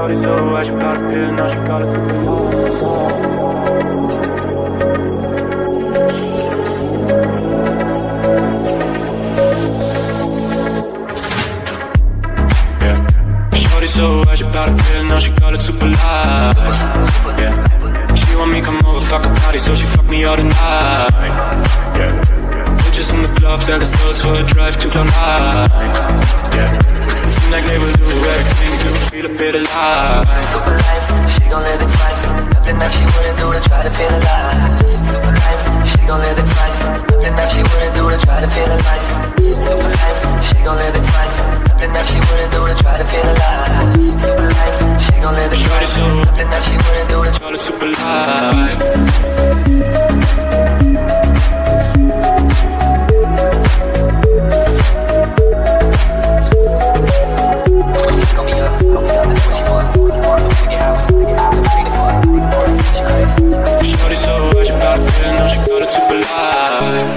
Shorty so high, she got a pill, now she got it super Yeah. Shorty so high, she got a pill, now she got it super light. Yeah. She want me come over, fuck a party, so she fuck me all the night. Yeah. Bitches in the clubs and the souls for a drive to Cloud9. Yeah. Seem like they will do everything to feel a bit alive. Super life, she gon' live it twice. Nothing that she wouldn't do to try to feel alive. Super life, she gon' live it twice. Nothing that she wouldn't do to try to feel alive. Super life, she gon' live it twice. Nothing that she wouldn't do to try to feel alive. Super life, she gon' live it twice. Nothing that she wouldn't do to try to super alive. Shorty so high, she got a pill, now she got it super light.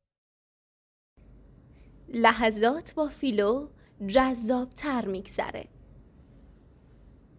لحظات با فیلو جذاب‌تر میگذره.